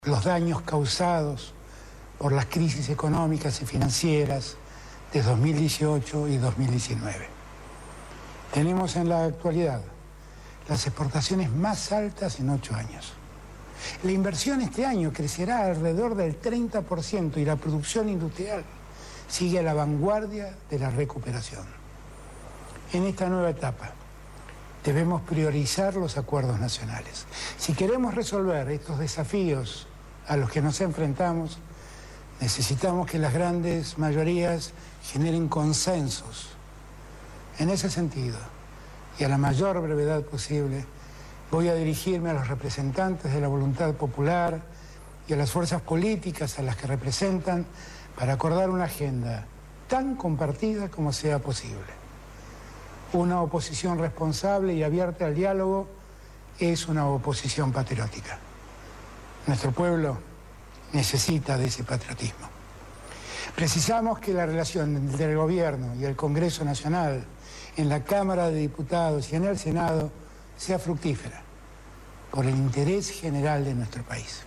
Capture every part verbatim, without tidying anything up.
los daños causados por las crisis económicas y financieras de dos mil dieciocho y dos mil diecinueve. Tenemos en la actualidad las exportaciones más altas en ocho años. La inversión este año crecerá alrededor del treinta por ciento y la producción industrial sigue a la vanguardia de la recuperación. En esta nueva etapa debemos priorizar los acuerdos nacionales. Si queremos resolver estos desafíos a los que nos enfrentamos, necesitamos que las grandes mayorías generen consensos. En ese sentido, y a la mayor brevedad posible, voy a dirigirme a los representantes de la voluntad popular y a las fuerzas políticas a las que representan para acordar una agenda tan compartida como sea posible. Una oposición responsable y abierta al diálogo es una oposición patriótica. Nuestro pueblo necesita de ese patriotismo. Precisamos que la relación entre el Gobierno y el Congreso Nacional, en la Cámara de Diputados y en el Senado, sea fructífera por el interés general de nuestro país.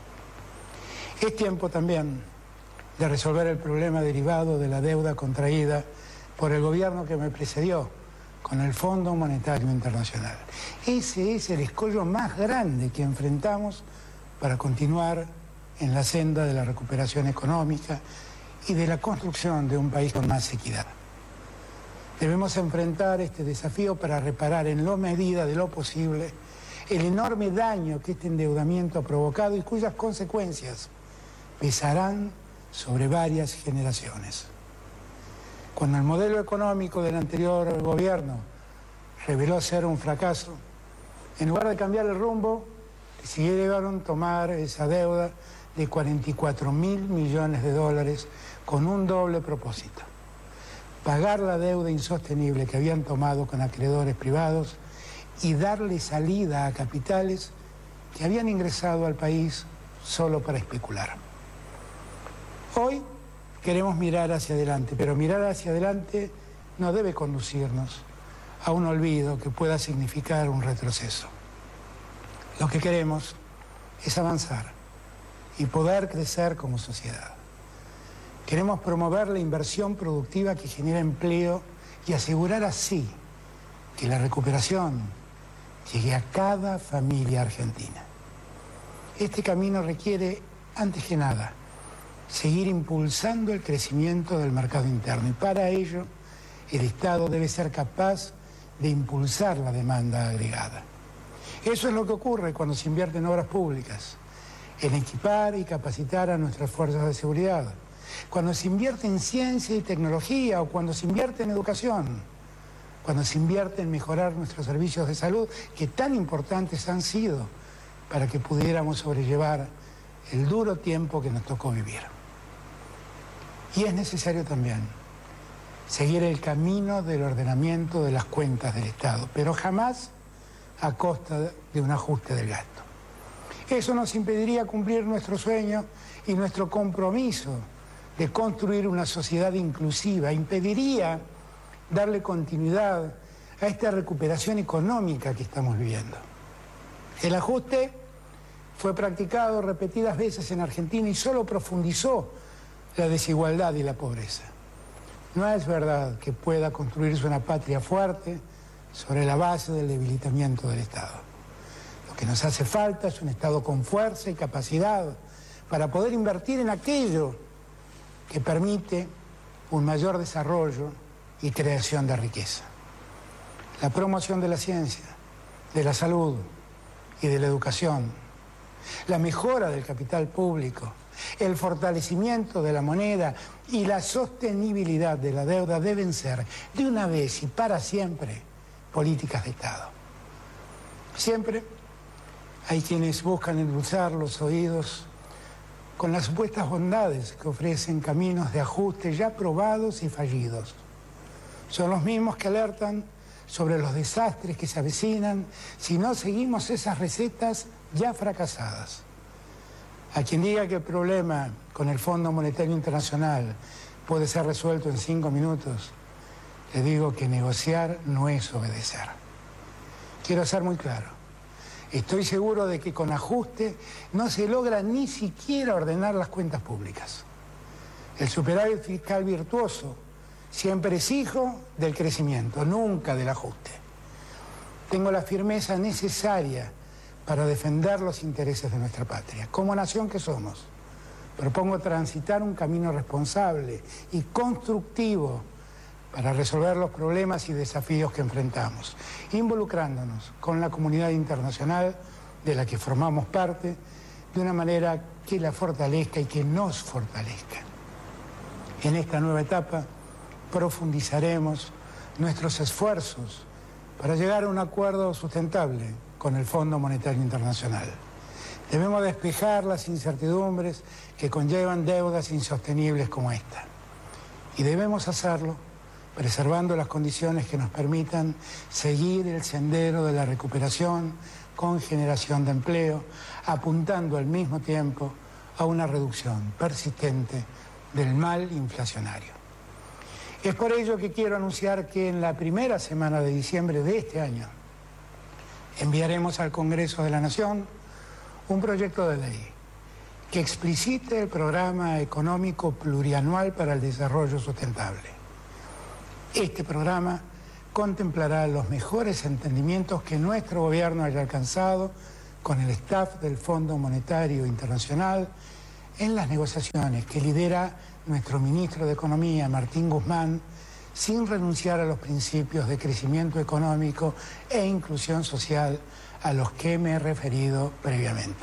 Es tiempo también de resolver el problema derivado de la deuda contraída por el gobierno que me precedió con el Fondo Monetario Internacional. Ese es el escollo más grande que enfrentamos para continuar en la senda de la recuperación económica y de la construcción de un país con más equidad. Debemos enfrentar este desafío para reparar en la medida de lo posible el enorme daño que este endeudamiento ha provocado y cuyas consecuencias pesarán sobre varias generaciones. Cuando el modelo económico del anterior gobierno reveló ser un fracaso, en lugar de cambiar el rumbo, decidieron tomar esa deuda de cuarenta y cuatro mil millones de dólares con un doble propósito: pagar la deuda insostenible que habían tomado con acreedores privados y darle salida a capitales que habían ingresado al país solo para especular. Hoy queremos mirar hacia adelante, pero mirar hacia adelante no debe conducirnos a un olvido que pueda significar un retroceso. Lo que queremos es avanzar y poder crecer como sociedad. Queremos promover la inversión productiva que genera empleo y asegurar así que la recuperación llegue a cada familia argentina. Este camino requiere, antes que nada, seguir impulsando el crecimiento del mercado interno y para ello el Estado debe ser capaz de impulsar la demanda agregada. Eso es lo que ocurre cuando se invierte en obras públicas, en equipar y capacitar a nuestras fuerzas de seguridad, cuando se invierte en ciencia y tecnología o cuando se invierte en educación, cuando se invierte en mejorar nuestros servicios de salud que tan importantes han sido para que pudiéramos sobrellevar el duro tiempo que nos tocó vivir. Y es necesario también seguir el camino del ordenamiento de las cuentas del Estado, pero jamás a costa de un ajuste del gasto. Eso nos impediría cumplir nuestro sueño y nuestro compromiso de construir una sociedad inclusiva, impediría darle continuidad a esta recuperación económica que estamos viviendo. El ajuste fue practicado repetidas veces en Argentina y solo profundizó la desigualdad y la pobreza. No es verdad que pueda construirse una patria fuerte sobre la base del debilitamiento del Estado. Lo que nos hace falta es un Estado con fuerza y capacidad para poder invertir en aquello que permite un mayor desarrollo y creación de riqueza. La promoción de la ciencia, de la salud y de la educación, la mejora del capital público, el fortalecimiento de la moneda y la sostenibilidad de la deuda deben ser, de una vez y para siempre, políticas de Estado. Siempre hay quienes buscan endulzar los oídos con las supuestas bondades que ofrecen caminos de ajuste ya probados y fallidos. Son los mismos que alertan sobre los desastres que se avecinan si no seguimos esas recetas ya fracasadas. A quien diga que el problema con el Fondo Monetario Internacional puede ser resuelto en cinco minutos, le digo que negociar no es obedecer. Quiero ser muy claro. Estoy seguro de que con ajuste no se logra ni siquiera ordenar las cuentas públicas. El superávit fiscal virtuoso siempre es hijo del crecimiento, nunca del ajuste. Tengo la firmeza necesaria para defender los intereses de nuestra patria. Como nación que somos, propongo transitar un camino responsable y constructivo para resolver los problemas y desafíos que enfrentamos, involucrándonos con la comunidad internacional de la que formamos parte de una manera que la fortalezca y que nos fortalezca. En esta nueva etapa profundizaremos nuestros esfuerzos para llegar a un acuerdo sustentable con el Fondo Monetario Internacional. Debemos despejar las incertidumbres que conllevan deudas insostenibles como esta. Y debemos hacerlo preservando las condiciones que nos permitan seguir el sendero de la recuperación con generación de empleo, apuntando al mismo tiempo a una reducción persistente del mal inflacionario. Es por ello que quiero anunciar que en la primera semana de diciembre de este año enviaremos al Congreso de la Nación un proyecto de ley que explicite el Programa Económico Plurianual para el Desarrollo Sustentable. Este programa contemplará los mejores entendimientos que nuestro gobierno haya alcanzado con el staff del Fondo Monetario Internacional en las negociaciones que lidera nuestro ministro de Economía, Martín Guzmán, sin renunciar a los principios de crecimiento económico e inclusión social a los que me he referido previamente.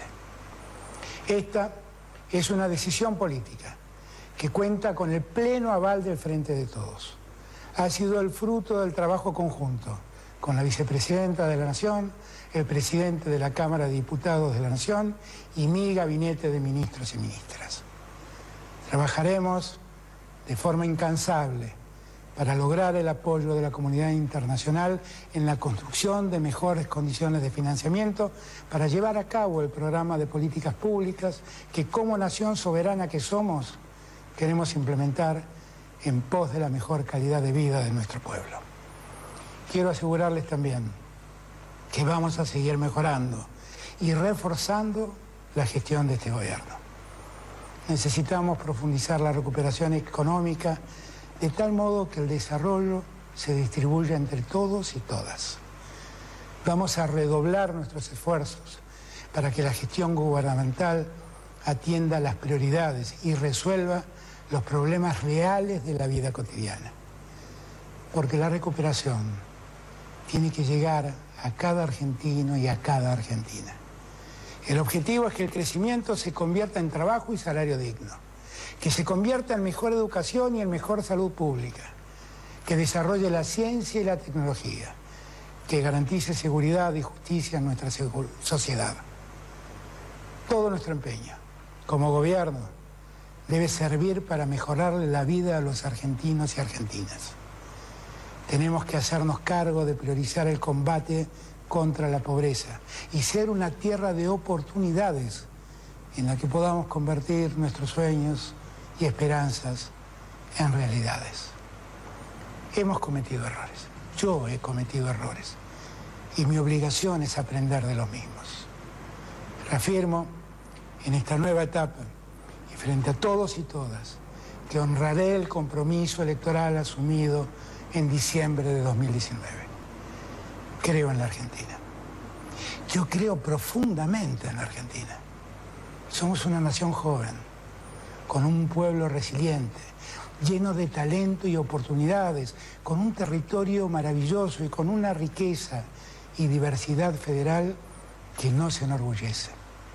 Esta es una decisión política que cuenta con el pleno aval del Frente de Todos. Ha sido el fruto del trabajo conjunto con la vicepresidenta de la Nación, el presidente de la Cámara de Diputados de la Nación y mi gabinete de ministros y ministras. Trabajaremos de forma incansable para lograr el apoyo de la comunidad internacional en la construcción de mejores condiciones de financiamiento para llevar a cabo el programa de políticas públicas que como nación soberana que somos queremos implementar en pos de la mejor calidad de vida de nuestro pueblo. Quiero asegurarles también que vamos a seguir mejorando y reforzando la gestión de este gobierno. Necesitamos profundizar la recuperación económica de tal modo que el desarrollo se distribuya entre todos y todas. Vamos a redoblar nuestros esfuerzos para que la gestión gubernamental atienda las prioridades y resuelva los problemas reales de la vida cotidiana. Porque la recuperación tiene que llegar a cada argentino y a cada argentina. El objetivo es que el crecimiento se convierta en trabajo y salario digno, que se convierta en mejor educación y en mejor salud pública, que desarrolle la ciencia y la tecnología, que garantice seguridad y justicia en nuestra sociedad. Todo nuestro empeño, como gobierno, debe servir para mejorarle la vida a los argentinos y argentinas. Tenemos que hacernos cargo de priorizar el combate contra la pobreza y ser una tierra de oportunidades en la que podamos convertir nuestros sueños y esperanzas en realidades. Hemos cometido errores, yo he cometido errores y mi obligación es aprender de los mismos. Reafirmo en esta nueva etapa y frente a todos y todas que honraré el compromiso electoral asumido en diciembre de dos mil diecinueve. Creo en la Argentina. Yo creo profundamente en la Argentina. Somos una nación joven, con un pueblo resiliente, lleno de talento y oportunidades, con un territorio maravilloso y con una riqueza y diversidad federal que no se enorgullece.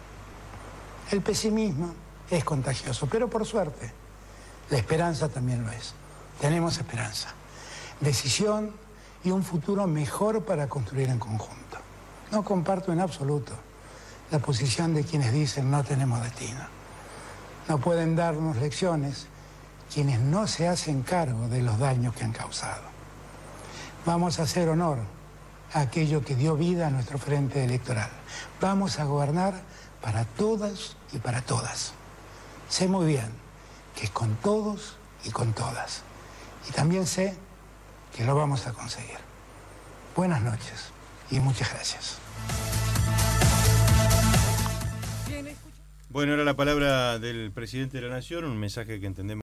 El pesimismo es contagioso, pero por suerte, la esperanza también lo es. Tenemos esperanza, decisión y un futuro mejor para construir en conjunto. No comparto en absoluto la posición de quienes dicen no tenemos destino. No pueden darnos lecciones quienes no se hacen cargo de los daños que han causado. Vamos a hacer honor a aquello que dio vida a nuestro frente electoral. Vamos a gobernar para todas y para todas. Sé muy bien que es con todos y con todas. Y también sé que lo vamos a conseguir. Buenas noches y muchas gracias. Bueno, era la palabra del presidente de la Nación, un mensaje que entendemos